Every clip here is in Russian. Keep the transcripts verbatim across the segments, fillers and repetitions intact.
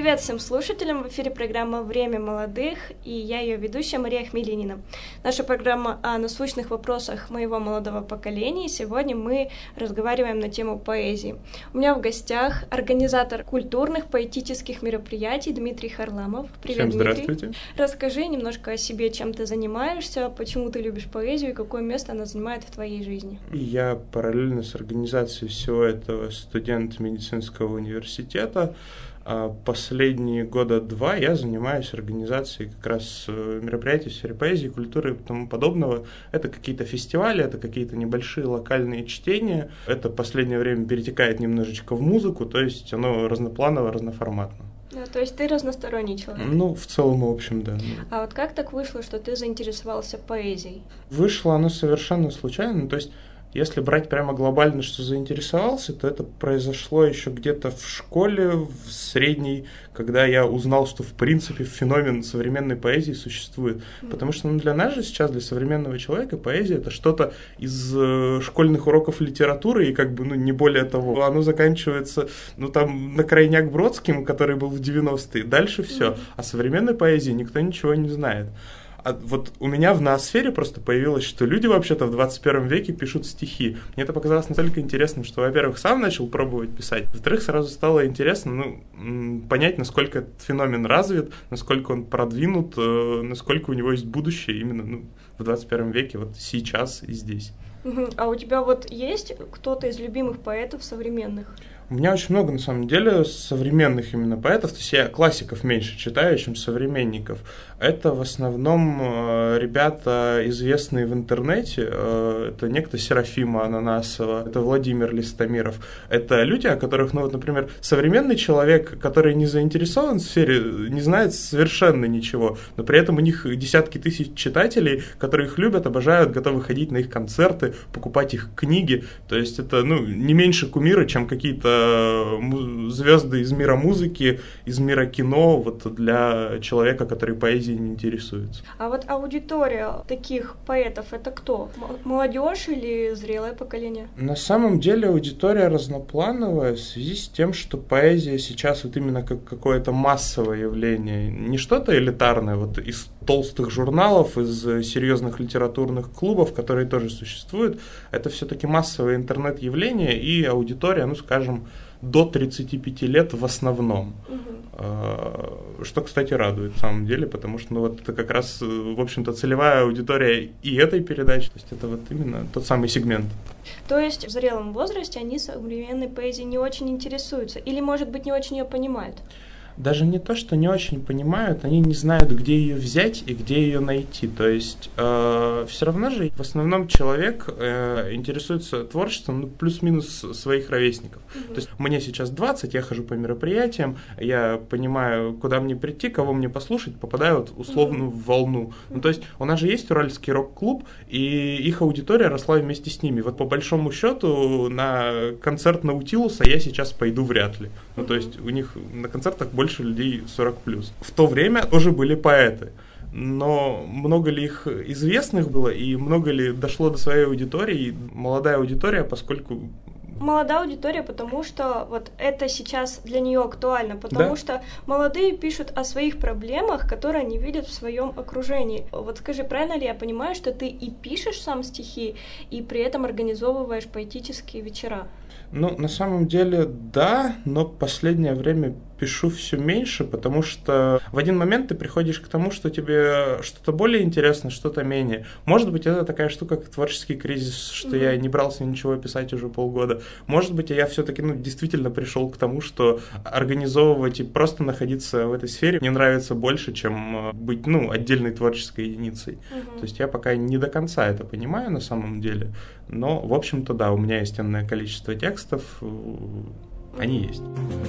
Привет всем слушателям! В эфире программа «Время молодых» и я ее ведущая Мария Хмелинина. Наша программа о насущных вопросах моего молодого поколения. Сегодня мы разговариваем на тему поэзии. У меня в гостях организатор культурных поэтических мероприятий Дмитрий Харламов. Привет, Всем здравствуйте. Дмитрий. Расскажи немножко о себе, чем ты занимаешься, почему ты любишь поэзию и какое место она занимает в твоей жизни. Я параллельно с организацией всего этого студент медицинского университета. Последние года два я занимаюсь организацией как раз мероприятий в сфере поэзии, культуры и тому подобного. Это какие-то фестивали, это какие-то небольшие локальные чтения. Это в последнее время перетекает немножечко в музыку, то есть оно разнопланово, разноформатно. Да, то есть ты разносторонний человек? Ну, в целом, в общем, да. А вот как так вышло, что ты заинтересовался поэзией? Вышло оно совершенно случайно, то есть если брать прямо глобально, что заинтересовался, то это произошло еще где-то в школе, в средней, когда я узнал, что в принципе феномен современной поэзии существует. Mm-hmm. Потому что ну, для нас же сейчас, для современного человека, поэзия — это что-то из э, школьных уроков литературы, и как бы, ну, не более того. Оно заканчивается, ну, там, на крайняк Бродским, который был в девяностые, дальше все. Mm-hmm. О современной поэзии никто ничего не знает. А вот у меня в ноосфере просто появилось, что люди вообще-то в двадцать первом веке пишут стихи. Мне это показалось настолько интересным, что, во-первых, сам начал пробовать писать, во-вторых, сразу стало интересно ну, понять, насколько этот феномен развит, насколько он продвинут, насколько у него есть будущее именно ну, в двадцать первом веке, вот сейчас и здесь. А у тебя вот есть кто-то из любимых поэтов современных? У меня очень много, на самом деле, современных именно поэтов, то есть я классиков меньше читаю, чем современников. Это в основном э, ребята, известные в интернете, э, это некто Серафима Ананасова, это Владимир Листомиров. Это люди, о которых, ну вот, например, современный человек, который не заинтересован в сфере, не знает совершенно ничего, но при этом у них десятки тысяч читателей, которые их любят, обожают, готовы ходить на их концерты, покупать их книги. То есть это ну, не меньше кумира, чем какие-то звезды из мира музыки, из мира кино, вот для человека, который поэзией не интересуется. А вот аудитория таких поэтов — это кто? Молодежь или зрелое поколение? На самом деле аудитория разноплановая в связи с тем, что поэзия сейчас вот именно как какое-то массовое явление, не что-то элитарное, вот из толстых журналов, из серьезных литературных клубов, которые тоже существуют, это все-таки массовое интернет-явление, и аудитория, ну скажем, до тридцати пяти лет в основном. Угу. Что, кстати, радует, на самом деле, потому что ну, вот это как раз, в общем-то, целевая аудитория и этой передачи, то есть это вот именно тот самый сегмент. То есть в зрелом возрасте они современной поэзией не очень интересуются или, может быть, не очень ее понимают? Даже не то, что не очень понимают, они не знают, где ее взять и где ее найти. То есть э, все равно же в основном человек э, интересуется творчеством ну, плюс-минус своих ровесников. Mm-hmm. То есть мне сейчас двадцать, я хожу по мероприятиям, я понимаю, куда мне прийти, кого мне послушать, попадаю вот условно mm-hmm. в волну. Mm-hmm. Ну, то есть у нас же есть Уральский рок-клуб, и их аудитория росла вместе с ними. Вот по большому счету на концерт Наутилуса я сейчас пойду вряд ли. Ну, то есть у них на концертах больше людей сорок плюс. В то время тоже были поэты. Но много ли их известных было и много ли дошло до своей аудитории? Молодая аудитория, поскольку... Молодая аудитория, потому что вот это сейчас для нее актуально, потому да. что молодые пишут о своих проблемах, которые они видят в своем окружении. Вот скажи, правильно ли я понимаю, что ты и пишешь сам стихи, и при этом организовываешь поэтические вечера? Ну, на самом деле, да, но в последнее время пишу все меньше, потому что в один момент ты приходишь к тому, что тебе что-то более интересно, что-то менее. Может быть, это такая штука, как творческий кризис, что mm-hmm. я не брался ничего писать уже полгода. Может быть, я все-таки ну, действительно пришел к тому, что организовывать и просто находиться в этой сфере мне нравится больше, чем быть ну, отдельной творческой единицей. Mm-hmm. То есть я пока не до конца это понимаю на самом деле, но, в общем-то, да, у меня есть энное количество текстов, они есть.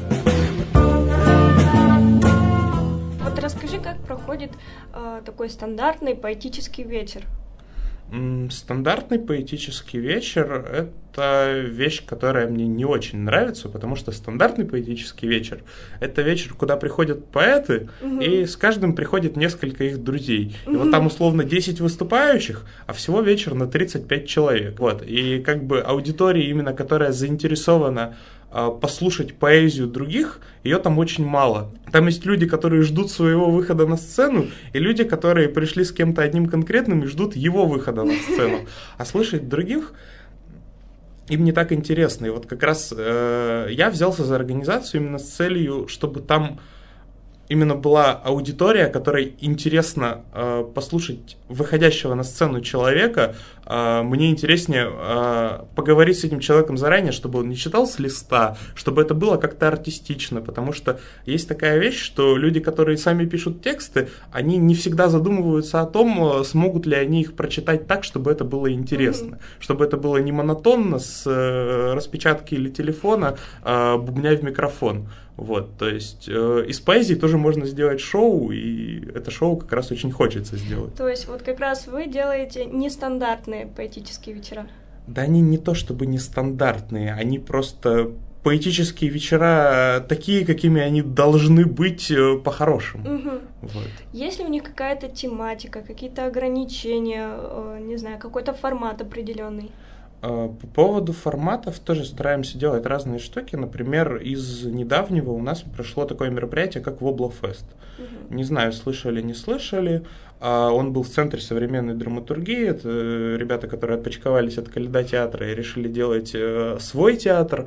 Вот расскажи, как проходит э, такой стандартный поэтический вечер? Стандартный поэтический вечер – это вещь, которая мне не очень нравится, потому что стандартный поэтический вечер – это вечер, куда приходят поэты, угу. и с каждым приходит несколько их друзей. Угу. И вот там условно десять выступающих, а всего вечер на тридцать пять человек. Вот. И как бы аудитория, именно которая заинтересована послушать поэзию других, ее там очень мало. Там есть люди, которые ждут своего выхода на сцену, и люди, которые пришли с кем-то одним конкретным и ждут его выхода на сцену. А слышать других им не так интересно. И вот как раз э, я взялся за организацию именно с целью, чтобы там именно была аудитория, которой интересно э, послушать выходящего на сцену человека. Э, мне интереснее э, поговорить с этим человеком заранее, чтобы он не читал с листа, чтобы это было как-то артистично, потому что есть такая вещь, что люди, которые сами пишут тексты, они не всегда задумываются о том, смогут ли они их прочитать так, чтобы это было интересно, mm-hmm. чтобы это было не монотонно с э, распечатки или телефона, э, бубня в микрофон. Вот, то есть э, из поэзии тоже можно сделать шоу, и это шоу как раз очень хочется сделать. То есть вот как раз вы делаете нестандартные поэтические вечера? Да они не то чтобы нестандартные, они просто поэтические вечера такие, какими они должны быть э, по-хорошему. Угу. Вот. Есть ли у них какая-то тематика, какие-то ограничения, э, не знаю, какой-то формат определенный? По поводу форматов тоже стараемся делать разные штуки. Например, из недавнего у нас прошло такое мероприятие, как Воблофест. Uh-huh. Не знаю, слышали, не слышали. Он был в Центре современной драматургии. Это ребята, которые отпочковались от Коляда театра и решили делать свой театр.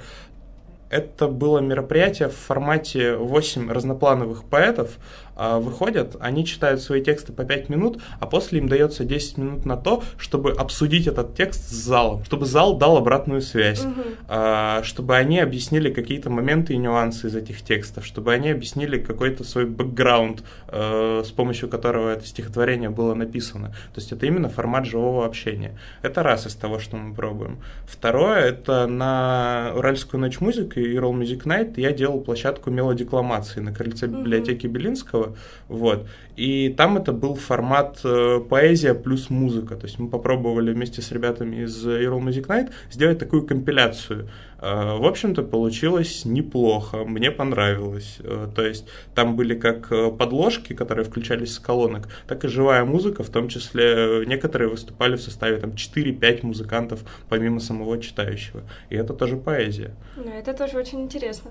Это было мероприятие в формате восемь разноплановых поэтов выходят, они читают свои тексты по пять минут, а после им дается десять минут на то, чтобы обсудить этот текст с залом, чтобы зал дал обратную связь, угу. чтобы они объяснили какие-то моменты и нюансы из этих текстов, чтобы они объяснили какой-то свой бэкграунд, с помощью которого это стихотворение было написано. То есть это именно формат живого общения. Это раз из того, что мы пробуем. Второе, это на Уральскую ночь музыки и Ural Music Night я делал площадку мелодикламации на крыльце библиотеки Белинского. Вот. И там это был формат э, поэзия плюс музыка. То есть мы попробовали вместе с ребятами из Ural Music Night сделать такую компиляцию. Э, в общем-то, получилось неплохо. Мне понравилось. Э, то есть там были как подложки, которые включались с колонок, так и живая музыка, в том числе некоторые выступали в составе там четыре-пять музыкантов, помимо самого читающего. И это тоже поэзия. Это тоже очень интересно.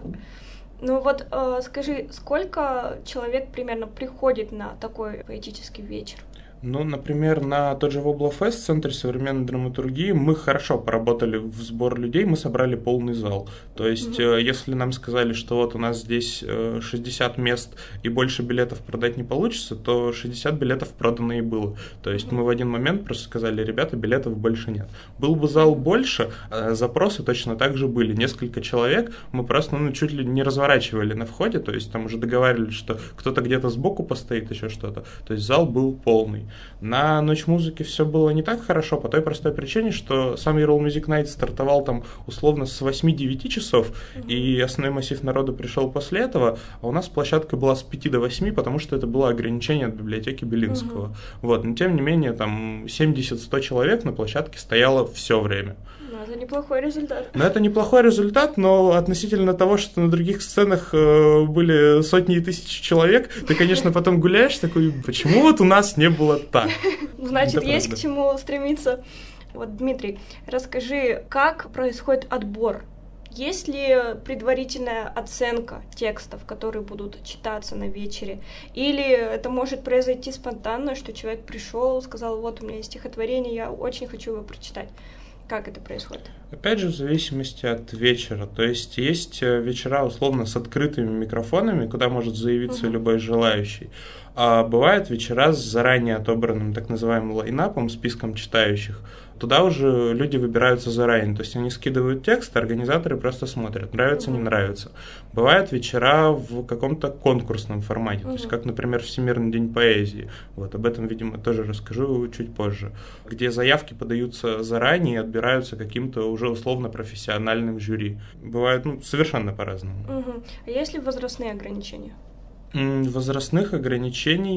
Ну вот э, скажи, сколько человек примерно приходит на такой поэтический вечер? Ну, например, на тот же Воблофест в Центре современной драматургии мы хорошо поработали в сбор людей, мы собрали полный зал. То есть, mm-hmm. э, если нам сказали, что вот у нас здесь э, шестьдесят мест и больше билетов продать не получится, то шестьдесят билетов продано и было. То есть, mm-hmm. мы в один момент просто сказали: ребята, билетов больше нет. Был бы зал больше, э, запросы точно так же были. Несколько человек мы просто ну, чуть ли не разворачивали на входе, то есть, там уже договаривались, что кто-то где-то сбоку постоит, еще что-то. То есть, зал был полный. На Ночь музыки все было не так хорошо по той простой причине, что сам Ural Music Night стартовал там условно с восьми-девяти часов, mm-hmm. и основной массив народу пришел после этого, а у нас площадка была с пяти до восьми, потому что это было ограничение от библиотеки Белинского. Mm-hmm. Вот. Но тем не менее, там семьдесят-сто человек на площадке стояло все время. Это неплохой результат. Ну, это неплохой результат, но относительно того, что на других сценах э, были сотни и тысячи человек, ты, конечно, потом гуляешь такой: почему вот у нас не было так? Значит, есть к чему стремиться. Вот, Дмитрий, расскажи, как происходит отбор? Есть ли предварительная оценка текстов, которые будут читаться на вечере? Или это может произойти спонтанно, что человек пришел, сказал: вот у меня есть стихотворение, я очень хочу его прочитать? Как это происходит? Опять же, в зависимости от вечера. То есть есть вечера условно с открытыми микрофонами, куда может заявиться uh-huh. любой желающий. А бывают вечера с заранее отобранным так называемым лайнапом, списком читающих. Туда уже люди выбираются заранее. То есть они скидывают текст, организаторы просто смотрят, нравится, uh-huh. не нравится. Бывают вечера в каком-то конкурсном формате, uh-huh. то есть как, например, Всемирный день поэзии. Вот об этом, видимо, тоже расскажу чуть позже. Где заявки подаются заранее и отбираются каким-то уже условно профессиональным жюри. Бывает ну, совершенно по-разному. Uh-huh. А есть ли возрастные ограничения? Возрастных ограничений,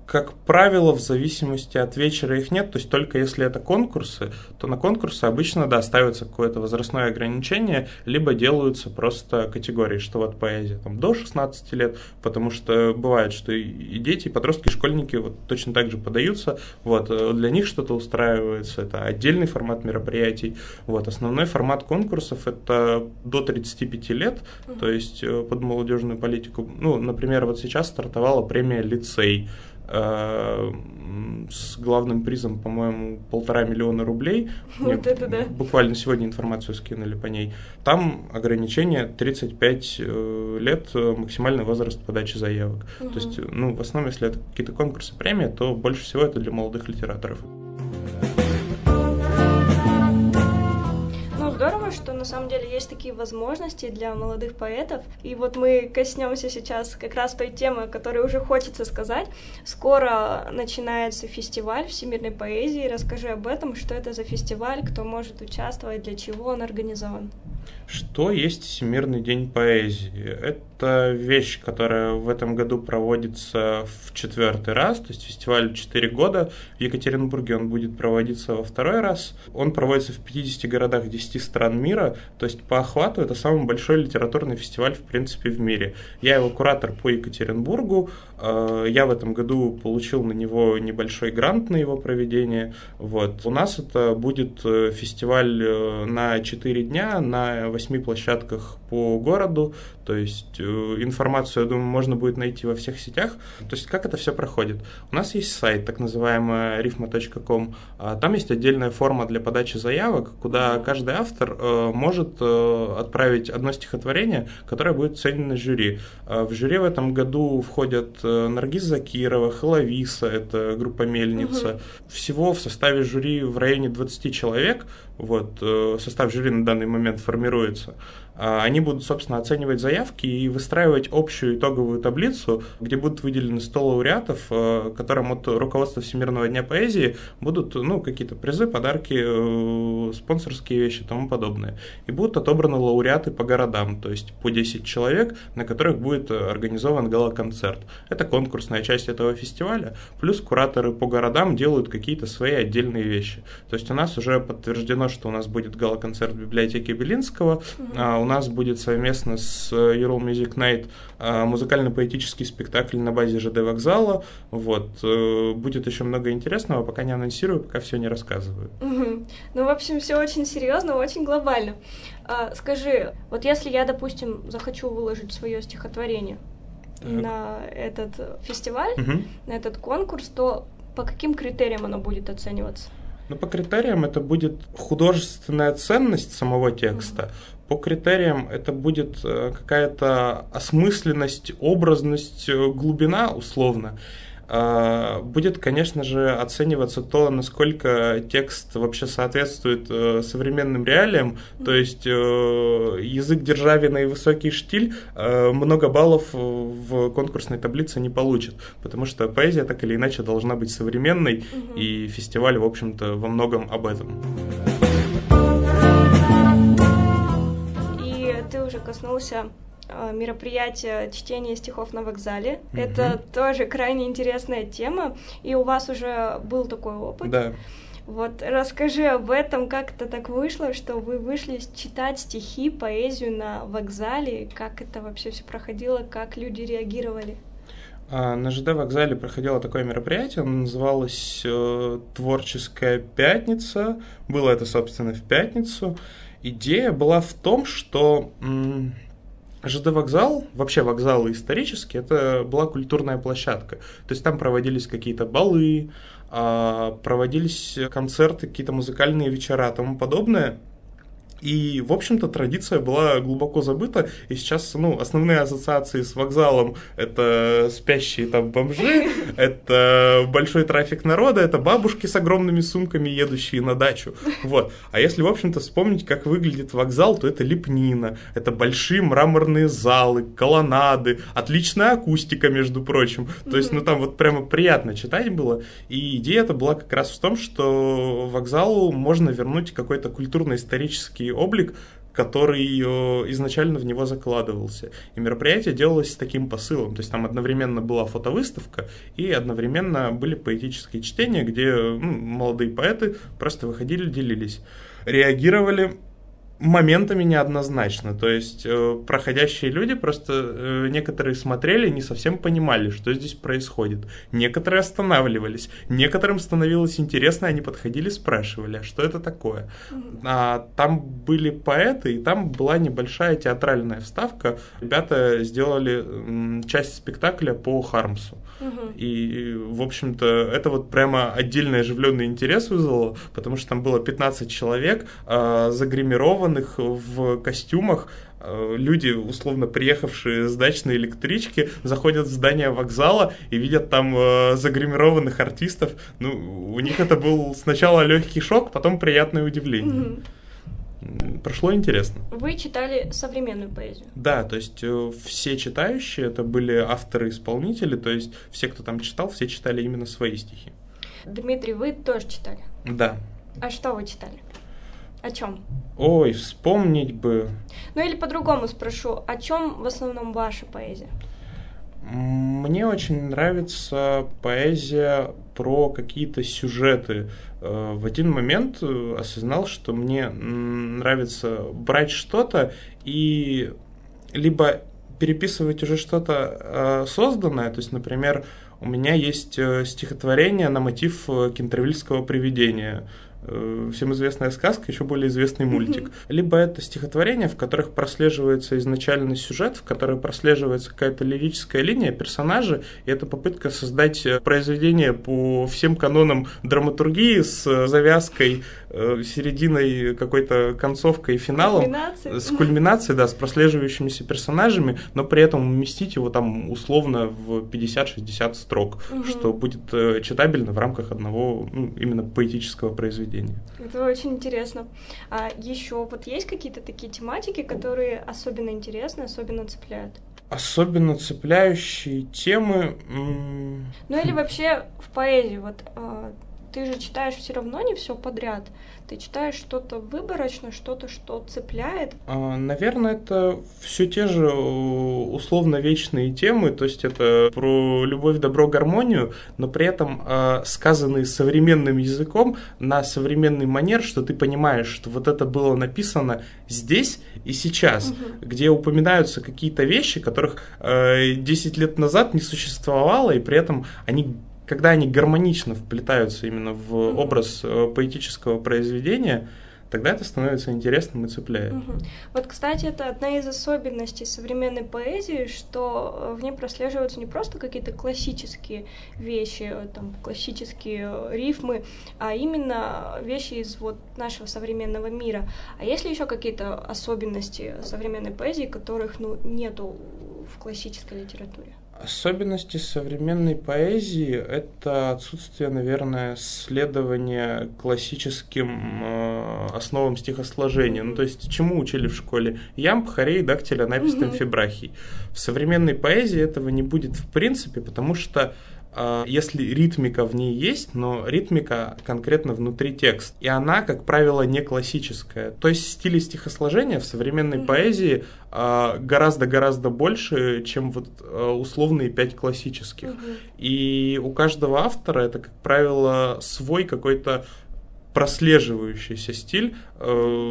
Как правило, в зависимости от вечера их нет, то есть только если это конкурсы, то на конкурсы обычно, да, ставится какое-то возрастное ограничение, либо делаются просто категории, что вот поэзия там до шестнадцати лет, потому что бывает, что и дети, и подростки, и школьники вот точно так же подаются, вот, для них что-то устраивается, это отдельный формат мероприятий, вот, основной формат конкурсов это до тридцати пяти лет, mm-hmm. то есть под молодежную политику, ну, например, вот сейчас стартовала премия «Лицей», с главным призом, по-моему, полтора миллиона рублей. Вот это да. Буквально сегодня информацию скинули по ней. Там ограничение тридцать пять лет, максимальный возраст подачи заявок. Угу. То есть, ну, в основном, если это какие-то конкурсы, премии, то больше всего это для молодых литераторов. Здорово, что на самом деле есть такие возможности для молодых поэтов. И вот мы коснемся сейчас как раз той темы, о которой уже хочется сказать. Скоро начинается фестиваль всемирной поэзии. Расскажи об этом, что это за фестиваль, кто может участвовать, для чего он организован. Что есть Всемирный день поэзии? Это вещь, которая в этом году проводится в четвертый раз, то есть фестиваль четыре года. В Екатеринбурге он будет проводиться во второй раз. Он проводится в пятидесяти городах десяти стран мира, то есть по охвату это самый большой литературный фестиваль, в принципе, в мире. Я его куратор по Екатеринбургу. Я в этом году получил на него небольшой грант на его проведение. Вот. У нас это будет фестиваль на четыре дня, на восьми площадках по городу, то есть информацию, я думаю, можно будет найти во всех сетях. То есть как это все проходит? У нас есть сайт, так называемый рифма точка ком, там есть отдельная форма для подачи заявок, куда каждый автор может отправить одно стихотворение, которое будет оценено жюри. В жюри в этом году входят Наргиз Закирова, Хеловиса, это группа «Мельница». Угу. Всего в составе жюри в районе двадцати человек, вот, состав жюри на данный момент формируется. Они будут, собственно, оценивать заявки и выстраивать общую итоговую таблицу, где будут выделены сто лауреатов, которым от руководства Всемирного дня поэзии будут, ну, какие-то призы, подарки, спонсорские вещи и тому подобное. И будут отобраны лауреаты по городам, то есть по десять человек, на которых будет организован гала-концерт. Это конкурсная часть этого фестиваля, плюс кураторы по городам делают какие-то свои отдельные вещи. То есть у нас уже подтверждено, что у нас будет гала-концерт в библиотеке Белинского, mm-hmm. у нас будет совместно с Ural Music Night музыкально-поэтический спектакль на базе ЖД вокзала. Вот. Будет еще много интересного, пока не анонсирую, пока все не рассказываю. Угу. Ну, в общем, все очень серьезно, очень глобально. А, скажи, вот если я, допустим, захочу выложить свое стихотворение так. на этот фестиваль, угу. на этот конкурс, то по каким критериям оно будет оцениваться? Ну, по критериям это будет художественная ценность самого текста. Mm-hmm. По критериям это будет какая-то осмысленность, образность, глубина, условно. Будет, конечно же, оцениваться то, насколько текст вообще соответствует современным реалиям, то есть язык Державина и высокий штиль много баллов в конкурсной таблице не получит, потому что поэзия так или иначе должна быть современной, угу. и фестиваль, в общем-то, во многом об этом. И ты уже коснулся мероприятие чтения стихов на вокзале. Mm-hmm. Это тоже крайне интересная тема, и у вас уже был такой опыт. Да. Вот расскажи об этом, как это так вышло, что вы вышли читать стихи, поэзию на вокзале, как это вообще все проходило, как люди реагировали? На ЖД вокзале проходило такое мероприятие, оно называлось «Творческая пятница». Было это, собственно, в пятницу. Идея была в том, что ЖД вокзал, вообще вокзалы исторические, это была культурная площадка. То есть там проводились какие-то балы, проводились концерты, какие-то музыкальные вечера и тому подобное. И, в общем-то, традиция была глубоко забыта, и сейчас, ну, основные ассоциации с вокзалом — это спящие там бомжи, это большой трафик народа, это бабушки с огромными сумками, едущие на дачу, вот. А если, в общем-то, вспомнить, как выглядит вокзал, то это лепнина, это большие мраморные залы, колоннады, отличная акустика, между прочим, то есть, ну, там вот прямо приятно читать было, и идея-то была как раз в том, что вокзалу можно вернуть какой-то культурно-исторический облик, который изначально в него закладывался. И мероприятие делалось с таким посылом. То есть там одновременно была фотовыставка и одновременно были поэтические чтения, где ну, молодые поэты просто выходили, делились. Реагировали моментами неоднозначно. То есть э, проходящие люди просто э, некоторые смотрели и не совсем понимали, что здесь происходит. Некоторые останавливались. Некоторым становилось интересно, они подходили, спрашивали, а что это такое? Mm-hmm. А, там были поэты, и там была небольшая театральная вставка. Ребята сделали м, часть спектакля по Хармсу. Mm-hmm. И, в общем-то, это вот прямо отдельный оживленный интерес вызвало, потому что там было пятнадцать человек, э, загримированных в костюмах. Люди, условно приехавшие с дачной электрички, заходят в здание вокзала и видят там э, загримированных артистов. Ну, у них это был сначала легкий шок, потом приятное удивление. Mm-hmm. Прошло интересно. Вы читали современную поэзию? Да, то есть э, все читающие, это были авторы-исполнители, то есть все, кто там читал, все читали именно свои стихи. Дмитрий, вы тоже читали? Да. А что вы читали? О чем? Ой, вспомнить бы. Ну или по-другому спрошу, о чем в основном ваша поэзия? Мне очень нравится поэзия про какие-то сюжеты. В один момент осознал, что мне нравится брать что-то и либо переписывать уже что-то созданное, то есть, например, у меня есть стихотворение на мотив кентервильского привидения. Всем известная сказка, еще более известный мультик. Mm-hmm. Либо это стихотворения, в которых прослеживается изначальный сюжет, в которых прослеживается какая-то лирическая линия, персонажи, и это попытка создать произведение по всем канонам драматургии с завязкой, серединой, какой-то концовкой и финалом. Кульминация. С кульминацией, да, с прослеживающимися персонажами, но при этом уместить его там условно в пятьдесят-шестьдесят строк, mm-hmm. что будет читабельно в рамках одного ну, именно поэтического произведения. Это очень интересно. А еще вот есть какие-то такие тематики, которые особенно интересны, особенно цепляют? Особенно цепляющие темы... М- ну или вообще в поэзии, вот э, ты же читаешь все равно не все подряд, ты читаешь что-то выборочно, что-то, что цепляет. А, наверное, это все те же условно вечные темы, то есть это про любовь, добро, гармонию, но при этом э, сказанные современным языком на современный манер, что ты понимаешь, что вот это было написано здесь и сейчас, угу. где упоминаются какие-то вещи, которых э, десять лет назад не существовало, и при этом они... Когда они гармонично вплетаются именно в mm-hmm. образ э, поэтического произведения, тогда это становится интересным и цепляет. Mm-hmm. Вот, кстати, это одна из особенностей современной поэзии, что в ней прослеживаются не просто какие-то классические вещи, там, классические рифмы, а именно вещи из вот нашего современного мира. А есть ли еще какие-то особенности современной поэзии, которых ну, нету в классической литературе? Особенности современной поэзии – это отсутствие, наверное, следования классическим э, основам стихосложения. Ну, то есть, чему учили в школе? Ямб, хорей, дактиль, анапист, амфибрахий. В современной поэзии этого не будет в принципе, потому что э, если ритмика в ней есть, но ритмика конкретно внутри текста, и она, как правило, не классическая. То есть, стили стихосложения в современной mm-hmm. поэзии э, гораздо-гораздо больше, чем вот э, условные пять классических. Mm-hmm. И у каждого автора это, как правило, свой какой-то прослеживающийся стиль. Э,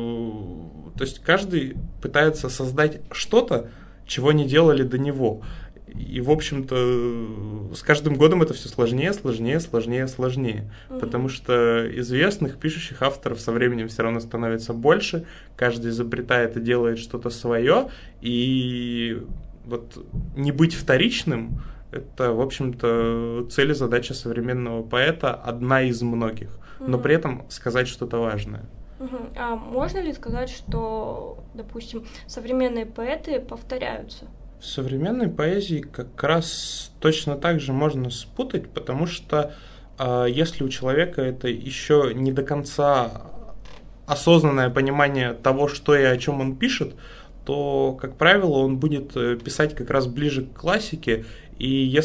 то есть, каждый пытается создать что-то, чего не делали до него. И, в общем-то, с каждым годом это все сложнее, сложнее, сложнее, сложнее. Mm-hmm. Потому что известных пишущих авторов со временем все равно становится больше. Каждый изобретает и делает что-то свое. И вот не быть вторичным – это, в общем-то, цель и задача современного поэта, одна из многих. Mm-hmm. Но при этом сказать что-то важное. Mm-hmm. А можно ли сказать, что, допустим, современные поэты повторяются? В современной поэзии как раз точно так же можно спутать, потому что э, если у человека это еще не до конца осознанное понимание того, что и о чем он пишет, то, как правило, он будет писать как раз ближе к классике И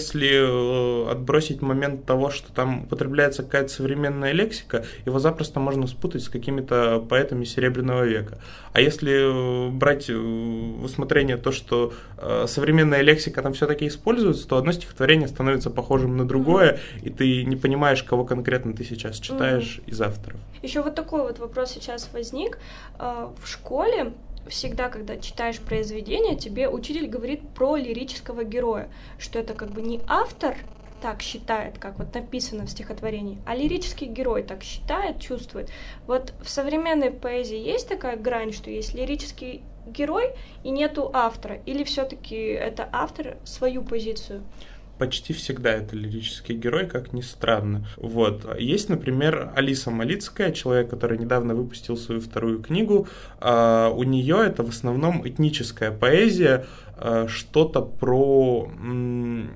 если отбросить момент того, что там употребляется какая-то современная лексика, его запросто можно спутать с какими-то поэтами Серебряного века. А если брать в усмотрение то, что современная лексика там все-таки используется, то одно стихотворение становится похожим на другое, mm-hmm. и ты не понимаешь, кого конкретно ты сейчас читаешь mm-hmm. из авторов. Еще вот такой вот вопрос сейчас возник. В школе всегда, когда читаешь произведение, тебе учитель говорит про лирического героя, что это как бы не автор так считает, как вот написано в стихотворении, а лирический герой так считает, чувствует. Вот в современной поэзии есть такая грань, что есть лирический герой и нету автора, или все-таки это автор свою позицию? Почти всегда это лирический герой, как ни странно. Вот. Есть, например, Алиса Малицкая, человек, который недавно выпустил свою вторую книгу. Uh, у нее это в основном этническая поэзия, uh, что-то про м-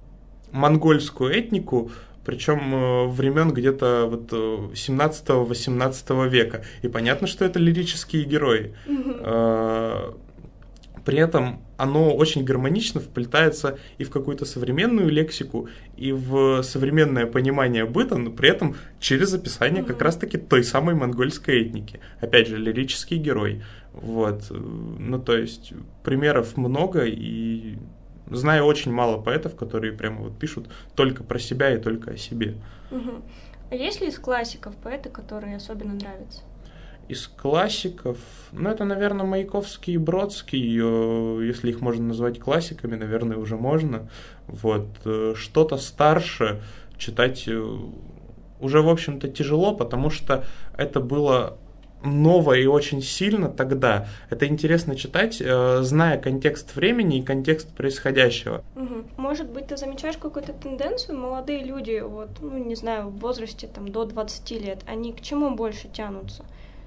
монгольскую этнику, причем uh, времен где-то вот семнадцатого-восемнадцатого века. И понятно, что это лирические герои. Mm-hmm. Uh, При этом оно очень гармонично вплетается и в какую-то современную лексику, и в современное понимание быта, но при этом через описание mm-hmm. как раз-таки той самой монгольской этники. Опять же, лирический герой. Вот. Ну, то есть, примеров много, и знаю очень мало поэтов, которые прямо вот пишут только про себя и только о себе. Mm-hmm. А есть ли из классиков поэты, которые особенно нравятся? Из классиков, ну, это, наверное, Маяковский и Бродский, если их можно назвать классиками, наверное, уже можно. Вот. Что-то старше читать уже, в общем-то, тяжело, потому что это было ново и очень сильно тогда. Это интересно читать, зная контекст времени и контекст происходящего. Угу. Может быть, ты замечаешь какую-то тенденцию? Молодые люди, вот, ну, не знаю, в возрасте там, до двадцати лет, они к чему больше тянутся?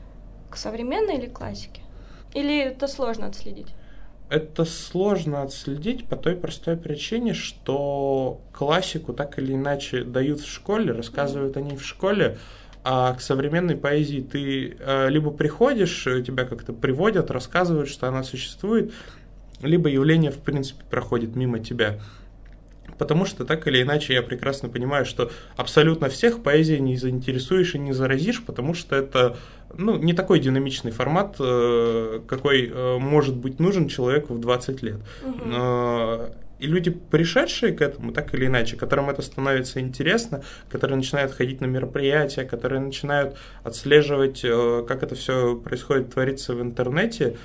К современной или классике? Или это сложно отследить? Это сложно отследить по той простой причине, что классику так или иначе дают в школе, рассказывают mm-hmm. о ней в школе, а к современной поэзии ты э, либо приходишь, тебя как-то приводят, рассказывают, что она существует, либо явление, в принципе, проходит мимо тебя. Потому что так или иначе я прекрасно понимаю, что абсолютно всех поэзией не заинтересуешь и не заразишь, потому что это, ну, не такой динамичный формат, какой может быть нужен человеку в двадцать лет. Угу. И люди, пришедшие к этому, так или иначе, которым это становится интересно, которые начинают ходить на мероприятия, которые начинают отслеживать, как это все происходит, творится в интернете,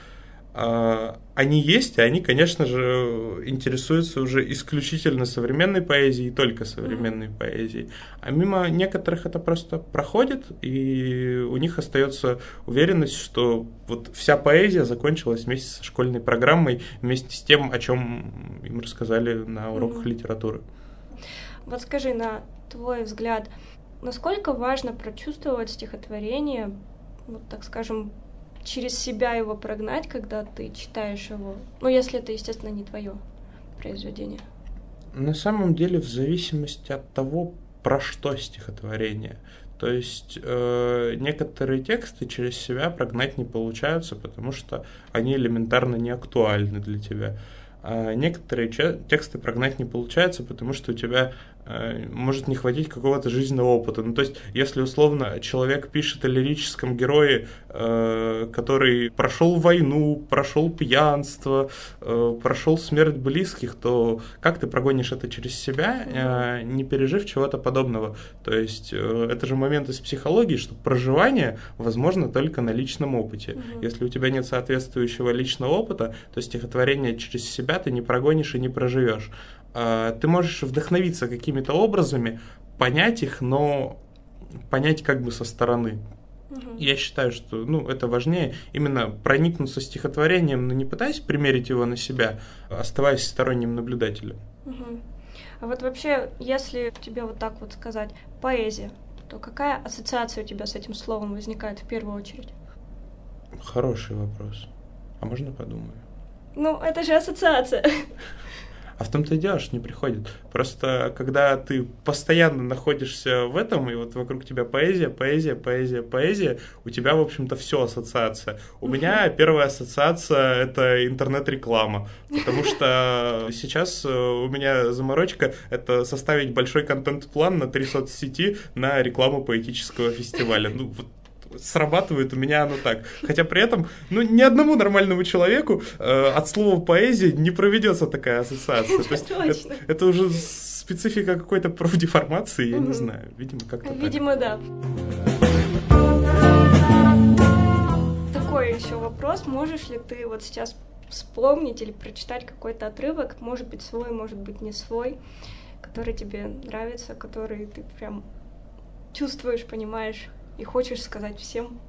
они есть, и они, конечно же, интересуются уже исключительно современной поэзией и только современной mm-hmm. поэзией. А мимо некоторых это просто проходит, и у них остается уверенность, что вот вся поэзия закончилась вместе со школьной программой, вместе с тем, о чем им рассказали на уроках mm-hmm. литературы. Вот скажи, на твой взгляд, насколько важно прочувствовать стихотворение, вот так скажем, через себя его прогнать, когда ты читаешь его? Ну, если это, естественно, не твое произведение. На самом деле, в зависимости от того, про что стихотворение. То есть э, некоторые тексты через себя прогнать не получаются, потому что они элементарно не актуальны для тебя. А некоторые че- тексты прогнать не получается, потому что у тебя э, может не хватить какого-то жизненного опыта. Ну, то есть, если условно человек пишет о лирическом герое, э, который прошел войну, прошел пьянство, э, прошел смерть близких, то как ты прогонишь это через себя, э, не пережив чего-то подобного? То есть, э, это же момент из психологии, что проживание возможно только на личном опыте. Mm-hmm. Если у тебя нет соответствующего личного опыта, то стихотворение через себя ты не прогонишь и не проживешь. Ты можешь вдохновиться какими-то образами, понять их, но понять как бы со стороны. Угу. Я считаю, что ну, это важнее именно проникнуться стихотворением, но не пытаясь примерить его на себя, а оставаясь сторонним наблюдателем. Угу. А вот вообще, если тебе вот так вот сказать поэзия, то какая ассоциация у тебя с этим словом возникает в первую очередь? Хороший вопрос. А можно подумаю? Ну, это же ассоциация. А в том-то и дело, что не приходит. Просто когда ты постоянно находишься в этом, и вот вокруг тебя поэзия, поэзия, поэзия, поэзия, у тебя, в общем-то, все ассоциация. У меня первая ассоциация — это интернет-реклама, потому что сейчас у меня заморочка — это составить большой контент-план на три соцсети на рекламу поэтического фестиваля. Ну, вот срабатывает у меня оно так. Хотя при этом, ну, ни одному нормальному человеку э, от слова поэзия не проведется такая ассоциация. То есть это, это уже специфика какой-то профдеформации, я не знаю. Видимо, как-то Видимо, да. Такой еще вопрос. Можешь ли ты вот сейчас вспомнить или прочитать какой-то отрывок, может быть, свой, может быть, не свой, который тебе нравится, который ты прям чувствуешь, понимаешь и хочешь сказать всем?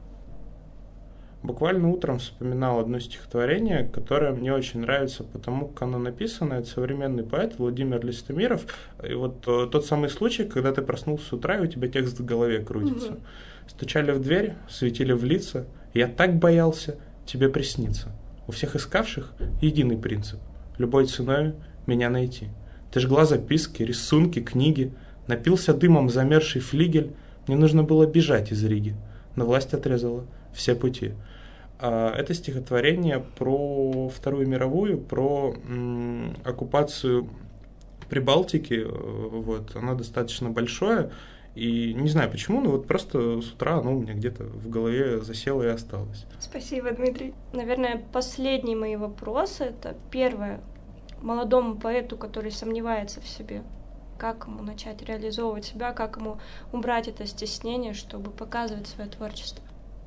Буквально утром вспоминал одно стихотворение, которое мне очень нравится, потому как оно написано. Это современный поэт Владимир Листомиров. И вот тот самый случай, когда ты проснулся с утра, и у тебя текст в голове крутится. Угу. Стучали в дверь, светили в лица. Я так боялся, тебе приснится. У всех искавших единый принцип. Любой ценой меня найти. Ты жгла записки, рисунки, книги. Напился дымом замерзший флигель. Мне нужно было бежать из Риги, но власть отрезала все пути. Это стихотворение про Вторую мировую, про м, оккупацию Прибалтики. Вот. Оно достаточно большое, и не знаю почему, но вот просто с утра оно у меня где-то в голове засело и осталось. Спасибо, Дмитрий. Наверное, последние мои вопросы — это первое. Молодому поэту, который сомневается в себе, как ему начать реализовывать себя, как ему убрать это стеснение, чтобы показывать свое творчество?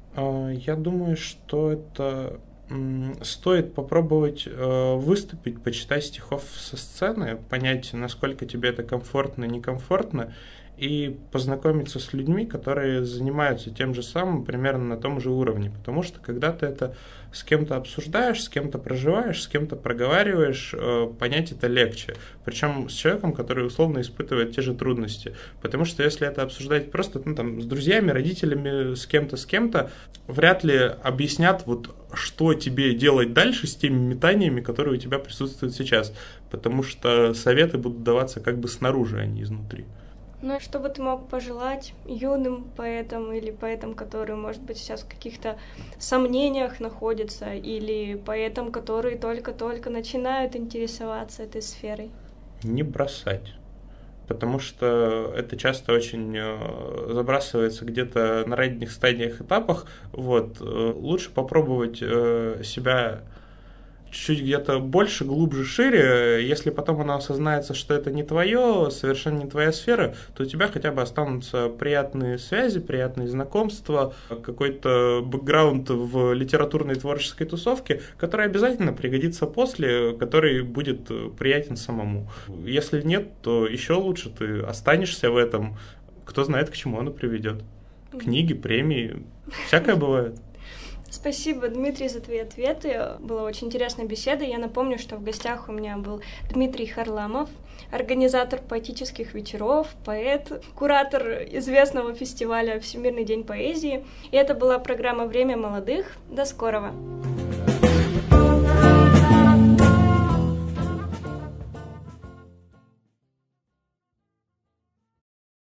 Я думаю, что это стоит попробовать выступить, почитать стихов со сцены, понять, насколько тебе это комфортно, некомфортно, и познакомиться с людьми, которые занимаются тем же самым, примерно на том же уровне. Потому что когда ты это с кем-то обсуждаешь, с кем-то проживаешь, с кем-то проговариваешь, понять это легче. Причем с человеком, который условно испытывает те же трудности. Потому что если это обсуждать просто ну, там, с друзьями, родителями, с кем-то, с кем-то, вряд ли объяснят, вот, что тебе делать дальше с теми метаниями, которые у тебя присутствуют сейчас. Потому что советы будут даваться как бы снаружи, а не изнутри. Ну и что бы ты мог пожелать юным поэтам или поэтам, которые, может быть, сейчас в каких-то сомнениях находятся, или поэтам, которые только-только начинают интересоваться этой сферой? Не бросать. Потому что это часто очень забрасывается где-то на ранних стадиях, этапах. Вот. Лучше попробовать себя чуть-чуть где-то больше, глубже, шире. Если потом оно осознается, что это не твое, совершенно не твоя сфера, то у тебя хотя бы останутся приятные связи, приятные знакомства, какой-то бэкграунд в литературной творческой тусовке, который обязательно пригодится после, который будет приятен самому. Если нет, то еще лучше ты останешься в этом. Кто знает, к чему оно приведет. Книги, премии, всякое бывает. Спасибо, Дмитрий, за твои ответы. Была очень интересная беседа. Я напомню, что в гостях у меня был Дмитрий Харламов, организатор поэтических вечеров, поэт, куратор известного фестиваля «Всемирный день поэзии». И это была программа «Время молодых». До скорого!